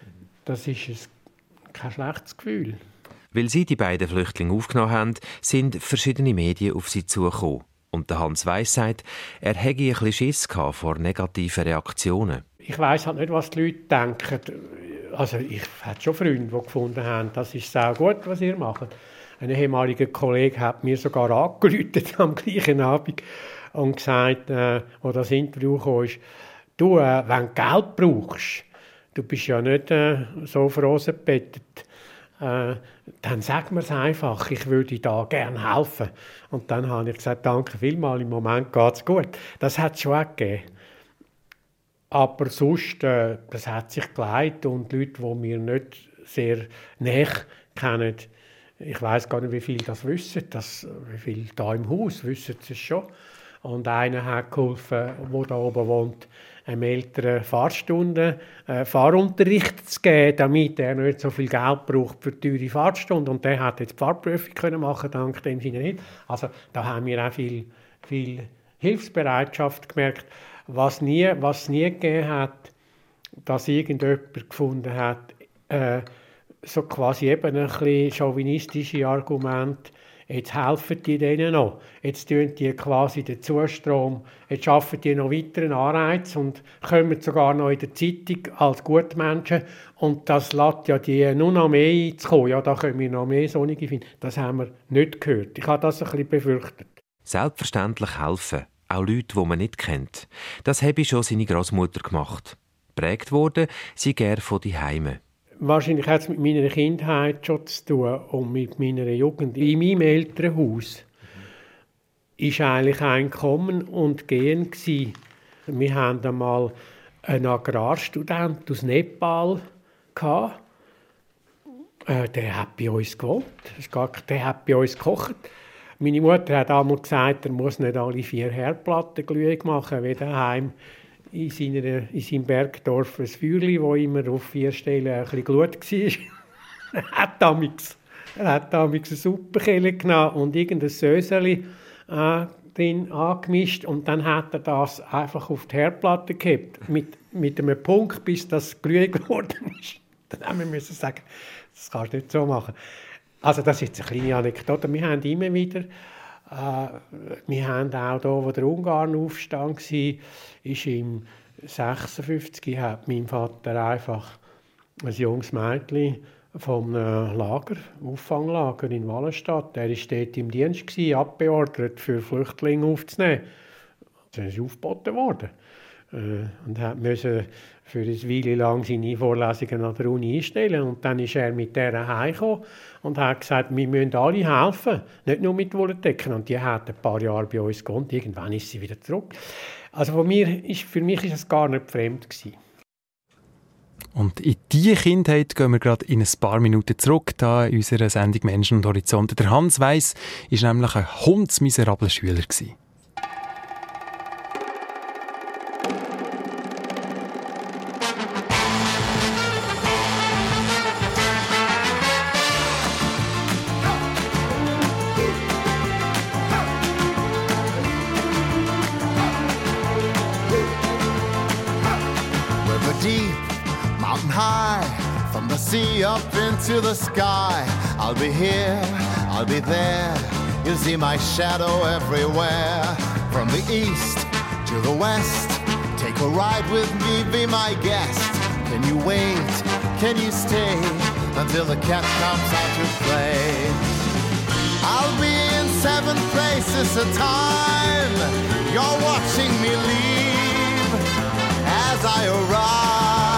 Das ist ein, kein schlechtes Gefühl. Weil sie die beiden Flüchtlinge aufgenommen haben, sind verschiedene Medien auf sie zugekommen. Und der Hans Weiss sagt, er hätte ein bisschen Schiss gehabt vor negativen Reaktionen. Ich weiss halt nicht, was die Leute denken. Also ich hatte schon Freunde, die gefunden haben, das ist sehr gut, was ihr macht. Ein ehemaliger Kollege hat mir sogar angerufen am gleichen Abend und gesagt, äh, wo das Interview kam, du, äh, wenn du Geld brauchst, du bist ja nicht äh, so auf Rosen gebettet, äh, dann sag mir es einfach, ich würde da gerne helfen. Und dann habe ich gesagt, danke vielmals, im Moment geht es gut. Das hat es schon auch gegeben. Aber sonst, äh, das hat sich geleitet und Leute, die wir nicht sehr nahe kennen, ich weiss gar nicht, wie viele das wissen, das, wie viele da im Haus wissen es schon. Und einer hat geholfen, der da oben wohnt, einem Eltern Fahrstunden, äh, Fahrunterricht zu geben, damit er nicht so viel Geld braucht für teure Fahrstunden. Und der hat jetzt die Fahrprüfung können machen, dank dem seiner Hilfe. Also da haben wir auch viel, viel Hilfsbereitschaft gemerkt. Was nie, was nie gegeben hat, dass irgendjemand gefunden hat, äh, so quasi eben ein bisschen chauvinistische Argumente, jetzt helfen die denen noch, jetzt tun die quasi den Zustrom, jetzt schaffen die noch weiteren Anreiz und kommen sogar noch in der Zeitung als Gutmenschen und das lässt ja die nur noch mehr einzukommen, ja, da können wir noch mehr Sonnige finden. Das haben wir nicht gehört. Ich habe das ein bisschen befürchtet. Selbstverständlich helfen, auch Leute, die man nicht kennt. Das habe schon seine Großmutter gemacht. Prägt worden, sie gern von die Heime. Wahrscheinlich hat es mit meiner Kindheit schon zu tun und mit meiner Jugend. In meinem Elternhaus war eigentlich ein Kommen und Gehen. Wir hatten einmal einen Agrarstudent aus Nepal. Der hat bei uns gewohnt, der hat bei uns gekocht. Meine Mutter hat einmal gesagt, er muss nicht alle vier Herdplatten Glühwein machen, wie daheim in, seiner, in seinem Bergdorf ein Feuerli, das immer auf vier Stellen ein bisschen Glut war. Er hat damals, er hat damals eine Suppenkelle genommen und irgendein Söseli äh, drin angemischt und dann hat er das einfach auf die Herdplatte gehabt, mit, mit einem Punkt, bis das Glühwein geworden ist. Dann haben wir müssen sagen, das kannst du nicht so machen. Also das ist jetzt eine kleine Anekdote. Wir haben immer wieder, äh, wir haben auch hier, wo der Ungarnaufstand war, ist im sechsundfünfzig hat mein Vater einfach ein junges Mädchen vom Lager, Auffanglager in Wallenstadt, der war dort im Dienst gewesen, abbeordert, für Flüchtlinge aufzunehmen. Das ist aufgeboten worden. Und hat müssen für eine Weile lang seine Vorlesungen an der Uni einstellen. Und dann ist er mit der heimgekommen und hat gesagt, wir müssen alle helfen, nicht nur mit Wollendecken. Und die hat ein paar Jahre bei uns gewohnt. Irgendwann ist sie wieder zurück. Also von mir ist, für mich war es gar nicht fremd gewesen. Und in diese Kindheit gehen wir gerade in ein paar Minuten zurück, da in unserer Sendung «Menschen und Horizonte». Der Hans Weiss war nämlich ein hundsmiserabler Schüler gewesen. See up into the sky. I'll be here, I'll be there. You'll see my shadow everywhere. From the east to the west, take a ride with me, be my guest. Can you wait? Can you stay until the cat comes out to play? I'll be in seven places a time. You're watching me leave as I arrive.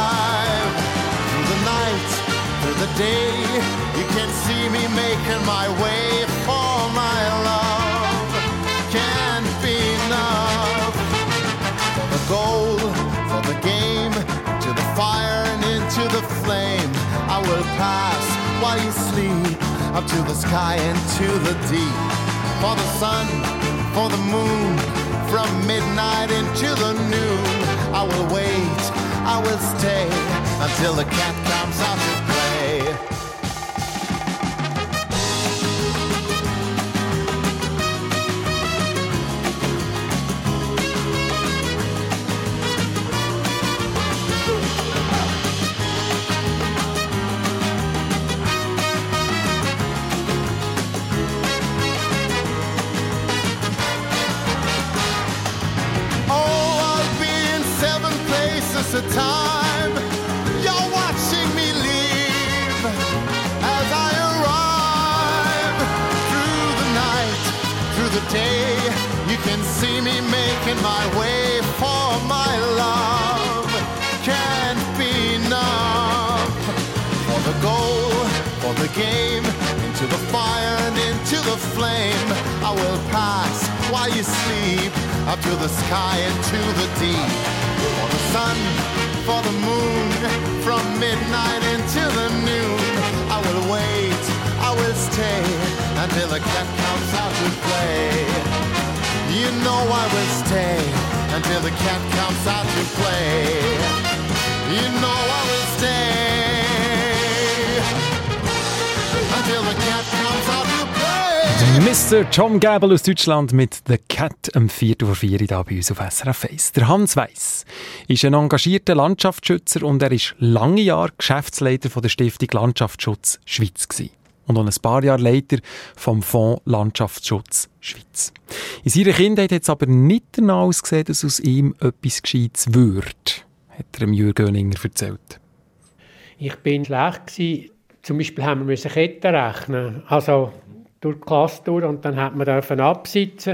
The day you can see me making my way for my love can't be enough. For the goal, for the game, to the fire and into the flame, I will pass while you sleep up to the sky and to the deep. For the sun, for the moon, from midnight into the noon, I will wait, I will stay until the cat comes out to play. day. You can see me making my way, for my love can't be enough. For the goal, for the game, into the fire and into the flame, I will pass while you sleep, up to the sky and to the deep. For the sun, for the moon, from midnight into the noon, I will wait, I will stay, until the cat comes out to play. You know I will stay, until the cat comes out to play. You know I will stay, until the cat comes out to play. Mister Tom Gabel aus Deutschland mit «The Cat» am Viertel vor vier hier bei uns auf S R F eins. Der Hans Weiss ist ein engagierter Landschaftsschützer und er war lange Jahre Geschäftsleiter von der Stiftung Landschaftsschutz Schweiz gewesen. Und auch ein paar Jahre Leiter vom Fonds Landschaftsschutz Schweiz. In seiner Kindheit hat es aber nicht danach ausgesehen, dass aus ihm etwas Gescheites würde, hat er dem Jürgen Göninger erzählt. Ich bin schlecht gewesen. Zum Beispiel haben wir Ketten rechnen, also durch die Klasse durch, und dann hat man dürfen absitzen.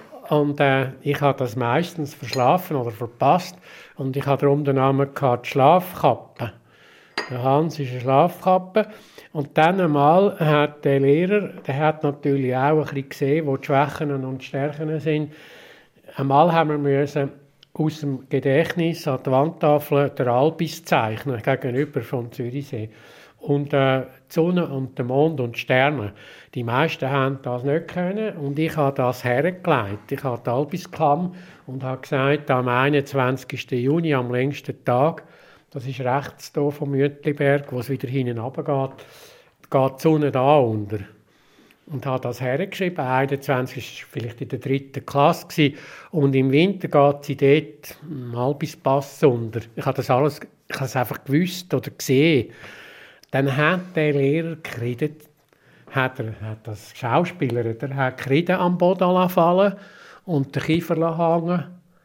Und äh, ich habe das meistens verschlafen oder verpasst. Und ich habe darum den Namen gehabt, die Schlafkappe. Der Hans ist eine Schlafkappe. Und dann einmal hat der Lehrer, der hat natürlich auch ein bisschen gesehen, wo die Schwächen und die Stärken sind. Einmal haben wir müssen aus dem Gedächtnis an die Wandtafel der Albis zeichnen, gegenüber vom Zürichsee. Und äh, die Sonne und der Mond und die Sterne, die meisten haben das nicht können und ich habe das hergelegt. Ich habe die Albis genommen und habe gesagt, am einundzwanzigsten Juni, am längsten Tag, das ist rechts hier vom Mütliberg, wo es wieder hinten runtergeht, geht die Sonne da unter. Und habe das hergeschrieben. einundzwanzig war vielleicht in der dritten Klasse gewesen. Und im Winter geht sie dort im Albispass unter. Ich habe das alles, ich habe es einfach gewusst oder gesehen. Dann hat der Lehrer geredet, hat er, hat das Schauspieler, der hat geredet am Boden fallen und den Kiefer hängen.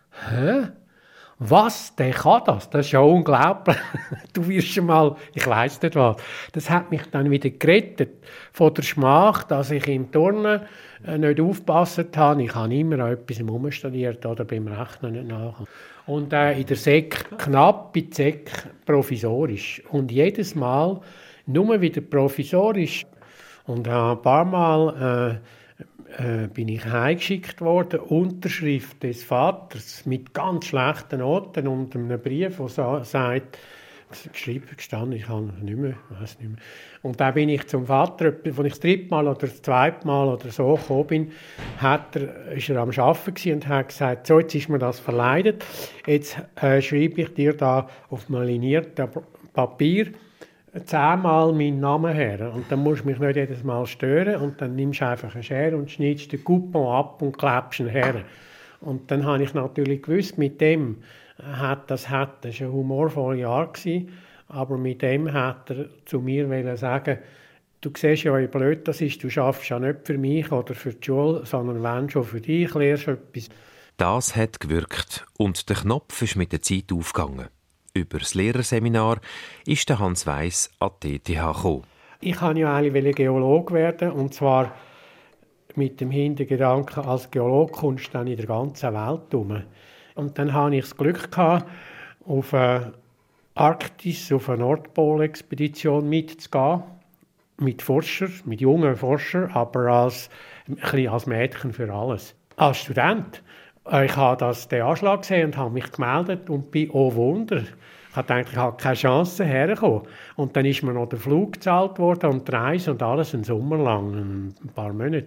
Hä? Was? Der kann das? Das ist ja unglaublich. Du wirst schon mal, ich weiss nicht was. Das hat mich dann wieder gerettet von der Schmach, dass ich im Turnen nicht aufgepasst habe. Ich habe immer an etwas umstudiert oder beim Rechnen nicht nach. Und äh, in der Sek knapp, in der Sek provisorisch. Und jedes Mal nur wieder provisorisch. Und äh, ein paar Mal äh, äh, bin ich heimgeschickt worden, Unterschrift des Vaters mit ganz schlechten Noten und einem Brief, der sa- sagt, geschrieben gestanden, ich habe nicht mehr, weiß nicht mehr. Und dann bin ich zum Vater, als ich das dritte Mal oder das zweite Mal oder so gekommen bin, hat er, ist er am Arbeiten und hat gesagt, so, jetzt ist mir das verleidet, jetzt äh, schreibe ich dir da auf maliniertem Papier zehnmal meinen Namen her. Und dann musst du mich nicht jedes Mal stören und dann nimmst du einfach eine Schere und schneidest den Coupon ab und klebst ihn her. Und dann habe ich natürlich gewusst, mit dem hat das, hat, das war ein humorvoller Art, aber mit dem hat er zu mir wollen sagen, du siehst ja, wie blöd das ist, du schaffst ja nicht für mich oder für die Schule, sondern wenn schon für dich, lernst etwas. Das hat gewirkt und der Knopf ist mit der Zeit aufgegangen. Über das Lehrerseminar ist der Hans Weiss an die E T H gekommen. Ich wollte ja eigentlich Geologe werden, und zwar mit dem Hintergedanken, als Geologe kommst du dann in der ganzen Welt herum. Und dann hatte ich das Glück gehabt, auf eine Arktis, auf eine Nordpol-Expedition mitzugehen. Mit Forschern, mit jungen Forschern, aber als, ein bisschen als Mädchen für alles. Als Student. Ich habe das, den Anschlag gesehen und habe mich gemeldet und bin, oh Wunder, ich habe gedacht, ich habe keine Chance herzukommen. Und dann ist mir noch der Flug gezahlt worden und die Reise und alles einen Sommer lang, ein paar Monate.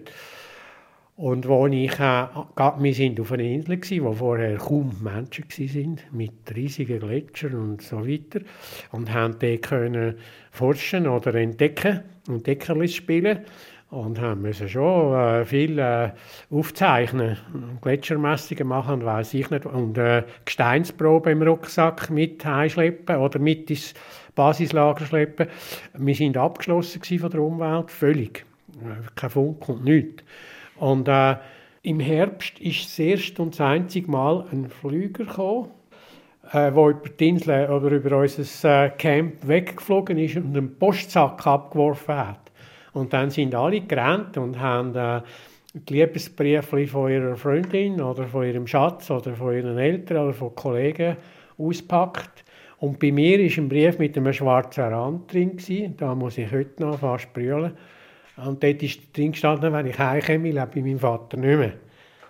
Und wo ich, äh, wir sind auf einer Insel gsi, wo vorher kaum Menschen waren, mit riesigen Gletschern und so weiter, und haben dort können forschen oder entdecken, Entdeckerlis spielen, und haben müssen schon äh, viel äh, aufzeichnen, Gletschermessungen machen, weiss ich nicht, und äh, Gesteinsproben im Rucksack mit heimschleppen oder mit ins Basislager schleppen. Wir sind abgeschlossen von der Umwelt, völlig, kein Funk und nichts. Und äh, im Herbst ist das erste und das einzige Mal ein Flüger gekommen, äh, der über die Insel oder über unser äh, Camp weggeflogen ist und einen Postsack abgeworfen hat. Und dann sind alle gerannt und haben äh, die Liebesbriefchen von ihrer Freundin oder von ihrem Schatz oder von ihren Eltern oder von Kollegen auspackt. Und bei mir war ein Brief mit einem schwarzen Rand drin. Da muss ich heute noch fast brüllen. Und dort ist drin gestanden, wenn ich heimkomme, lebe ich meinem Vater nicht mehr.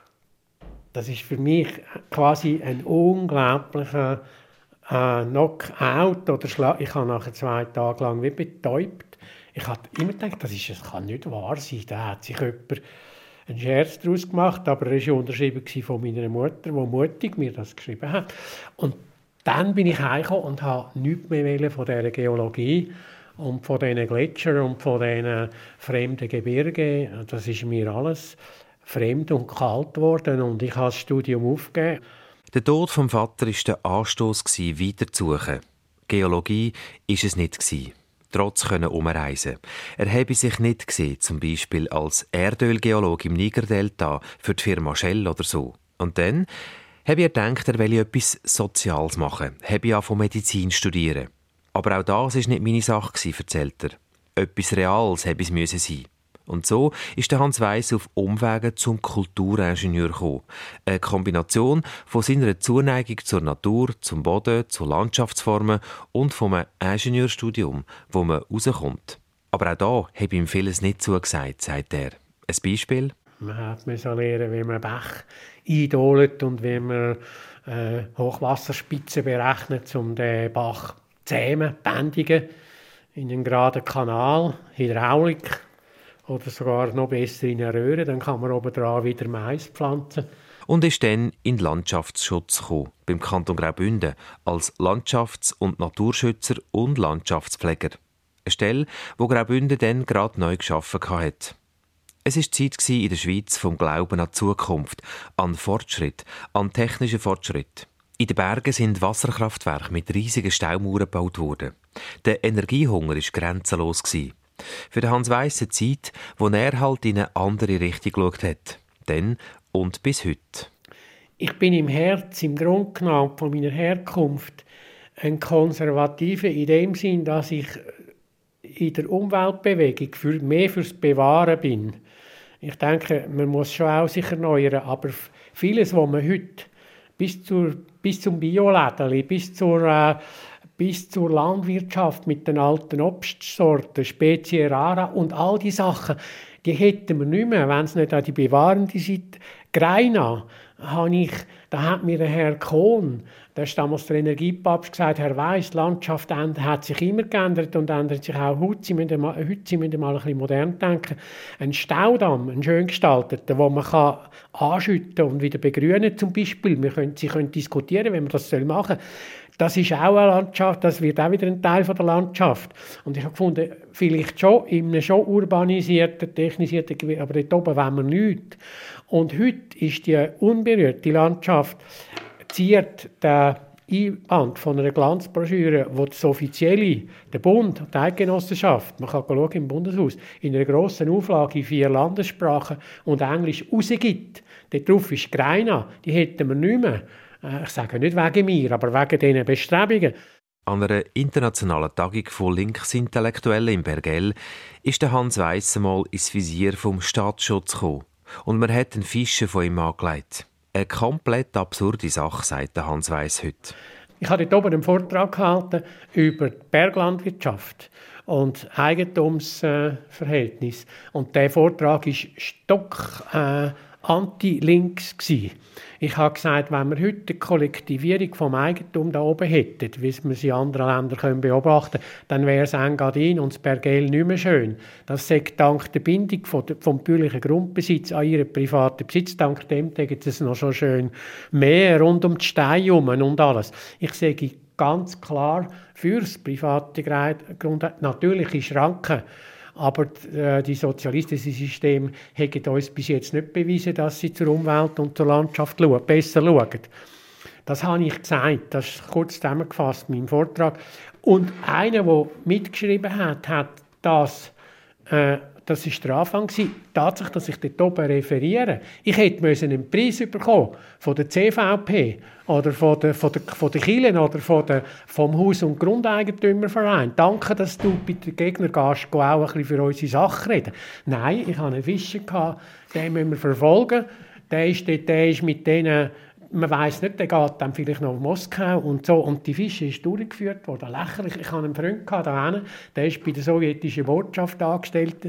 Das ist für mich quasi ein unglaublicher äh, Knockout. Oder Schla- ich habe nachher zwei Tage lang wie betäubt. Ich habe immer gedacht, das, ist, das kann nicht wahr sein. Da hat sich jemand einen Scherz daraus gemacht, aber er war unterschrieben von meiner Mutter, die mutig mir das geschrieben hat. Und dann bin ich heimgekommen und habe nichts mehr von dieser Geologie und von diesen Gletschern und von diesen fremden Gebirgen. Das ist mir alles fremd und kalt geworden und ich habe das Studium aufgegeben. Der Tod vom Vater war der Anstoss, weiterzusuchen. Geologie war es nicht. Trotz können umreisen. Er habe sich nicht gesehen, zum Beispiel als Erdölgeologe im Nigerdelta für die Firma Shell oder so. Und dann habe er gedacht, er wolle etwas Soziales machen, habe ja von Medizin studieren. Aber auch das war nicht meine Sache, erzählt er. Etwas Reales habe es müssen sein. Und so ist der Hans Weiss auf Umwegen zum Kulturingenieur gekommen. Eine Kombination von seiner Zuneigung zur Natur, zum Boden, zu Landschaftsformen und vom Ingenieurstudium, wo man rauskommt. Aber auch da habe ihm vieles nicht zugesagt, sagt er. Ein Beispiel? Man musste lernen, wie man Bach eindolet und wie man äh, Hochwasserspitzen berechnet, um den Bach zu zähmen, bändigen in einen geraden Kanal, Hydraulik oder sogar noch besser in eine Röhre. Dann kann man obendrauf wieder Mais pflanzen. Und ist dann in den Landschaftsschutz gekommen, beim Kanton Graubünden, als Landschafts- und Naturschützer und Landschaftspfleger. Eine Stelle, die Graubünden dann gerade neu geschaffen hat. Es war Zeit in der Schweiz vom Glauben an die Zukunft, an Fortschritt, an technischen Fortschritt. In den Bergen sind Wasserkraftwerke mit riesigen Staumauern gebaut worden. Der Energiehunger war grenzenlos. Für den Hans Weiss eine Zeit, wo er halt in eine andere Richtung geschaut hat. Dann und bis heute. Ich bin im Herz, im Grunde genommen von meiner Herkunft, ein Konservativer in dem Sinn, dass ich in der Umweltbewegung für, mehr fürs Bewahren bin. Ich denke, man muss schon auch sich erneuern, aber vieles, was man heute bis, zur, bis zum Biolädeli, bis zur, äh, bis zur Landwirtschaft mit den alten Obstsorten, Spezie rara und all die Sachen, die hätten wir nicht mehr, wenn es nicht an die bewahrende Seite. Greina, habe ich, da hat mir der Herr Kohn, der ist damals der Energiepapst, gesagt, Herr Weiss, die Landschaft hat sich immer geändert und ändert sich auch heute. Sie müssen mal, heute Sie müssen mal ein bisschen modern denken. Ein Staudamm, ein schön gestalteter, den man kann anschütten und wieder begrünen zum Beispiel. Wir können, Sie können diskutieren, wie man das machen soll. Das ist auch eine Landschaft, das wird auch wieder ein Teil von der Landschaft. Und ich habe gefunden, vielleicht schon in einem schon urbanisierten, technisierten Gebiet, aber dort oben wollen wir nichts. Und heute ist die unberührte Landschaft, ziert der Einband von einer Glanzbroschüre, wo das Offizielle, der Bund, die Eidgenossenschaft, man kann schauen im Bundeshaus, in einer grossen Auflage in vier Landessprachen und Englisch rausgibt. Dort drauf ist Greina, die hätten wir nicht mehr. Ich sage nicht wegen mir, aber wegen diesen Bestrebungen. An einer internationalen Tagung von Linksintellektuellen in Bergell ist der Hans Weiss mal ins Visier vom Staatsschutz gekommen. Und man hat einen Fischer von ihm angelegt. Eine komplett absurde Sache, sagt der Hans Weiss heute. Ich habe dort oben einen Vortrag gehalten über die Berglandwirtschaft und Eigentumsverhältnis. Und dieser Vortrag war stock äh, anti-links. Ich habe gesagt, wenn wir heute die Kollektivierung vom Eigentum da oben hätten, wie wir sie in anderen Ländern können beobachten können, dann wäre das Engadin und das Bergell nicht mehr schön. Das sagt dank der Bindung vom bäuerlichen Grundbesitz an ihren privaten Besitz, dank dem gibt es noch so schön Meer rund um die Steine herum und alles. Ich sage ganz klar für das private Grund, natürliche Schranken. Aber äh, die sozialistischen Systeme haben uns bis jetzt nicht bewiesen, dass sie zur Umwelt und zur Landschaft schauen, besser schauen. Das habe ich gesagt, das ist kurz zusammengefasst in meinem Vortrag. Und einer, der mitgeschrieben hat, hat das äh, Das war der Anfang. Die Tatsache, dass ich dort oben referiere. Ich hätte einen Preis bekommen von der C V P oder von der, von der, von der Kirche oder von der, vom Haus- und Grundeigentümerverein. Danke, dass du bei den Gegnern gehst, auch ein bisschen für unsere Sache reden. Nein, ich hatte einen Fischer, den müssen wir verfolgen. Der ist, dort, der ist mit denen, man weiss nicht, der geht dann vielleicht noch auf Moskau und so. Und die Fische ist durchgeführt worden. Lächerlich. Ich hatte einen Freund da hinten, der war bei der sowjetischen Botschaft angestellt.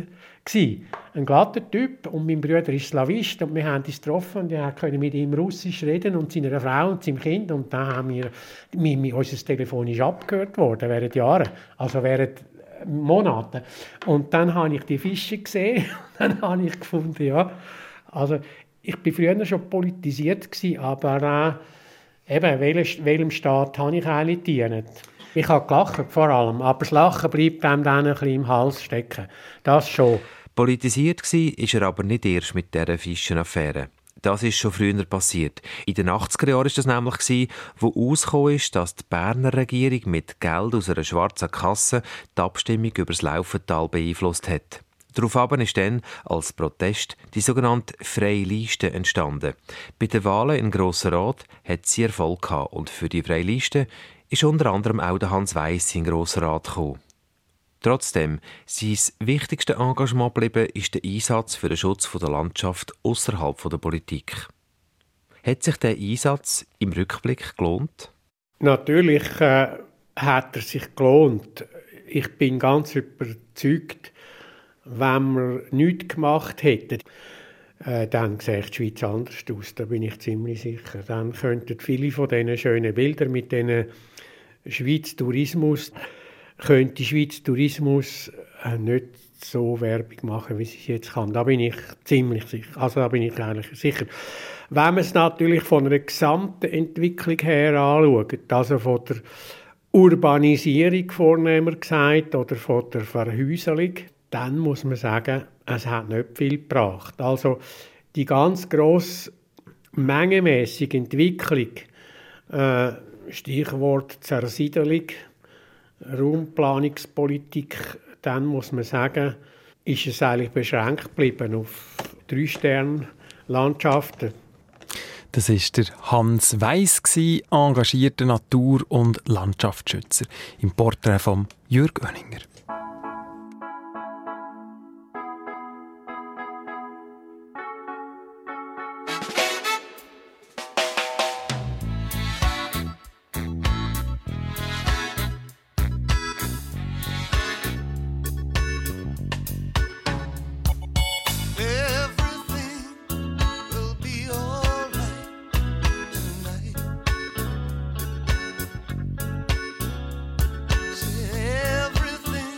Ein glatter Typ. Und mein Bruder ist Slawist. Und wir haben uns getroffen und wir konnten mit ihm Russisch reden und seiner Frau und seinem Kind. Und dann haben wir, wir, wir unser Telefon ist abgehört worden während Jahren. Also während Monaten. Und dann habe ich die Fische gesehen. Und dann habe ich gefunden, ja, also ich war früher schon politisiert, aber äh, eben, welchem, welchem Staat habe ich eigentlich gedient? Ich habe gelacht, vor allem, aber das Lachen bleibt einem dann ein bisschen im Hals stecken. Das schon. Politisiert war ist er aber nicht erst mit dieser Fischenaffäre. Das ist schon früher passiert. In den achtziger Jahren war das nämlich, wo herausgekommen ist, dass die Berner Regierung mit Geld aus einer schwarzen Kasse die Abstimmung über das Laufental beeinflusst hat. Daraufhin ist dann als Protest die sogenannte Freie Liste entstanden. Bei den Wahlen im Grossen Rat hat sie Erfolg gehabt und für die Freie Liste ist unter anderem auch der Hans Weiss in den Grossen Rat gekommen. Trotzdem, sein wichtigste Engagement geblieben ist der Einsatz für den Schutz der Landschaft außerhalb der Politik. Hat sich der Einsatz im Rückblick gelohnt? Natürlich äh, hat er sich gelohnt. Ich bin ganz überzeugt, wenn wir nichts gemacht hätten, äh, dann sähe die Schweiz anders aus, da bin ich ziemlich sicher. Dann könnten viele von diesen schönen Bildern mit diesen Schweiz-Tourismus, könnte Schweiz-Tourismus äh, nicht so Werbung machen, wie sie es jetzt kann. Da bin ich ziemlich sicher. Also da bin ich eigentlich sicher. Wenn man es natürlich von einer gesamten Entwicklung her anschaut, also von der Urbanisierung vornehmer gesagt oder von der Verhäuselung, dann muss man sagen, es hat nicht viel gebracht. Also die ganz grosse mengenmäßige Entwicklung, äh, Stichwort Zersiedelung, Raumplanungspolitik, dann muss man sagen, ist es eigentlich beschränkt geblieben auf drei Sternlandschaften. Das war der Hans Weiss, engagierter Natur- und Landschaftsschützer, im Porträt von Jürg Oenninger. Everything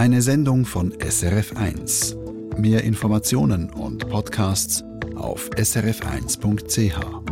Eine Sendung von S R F eins. Mehr Informationen und Podcasts auf s r f eins punkt c h.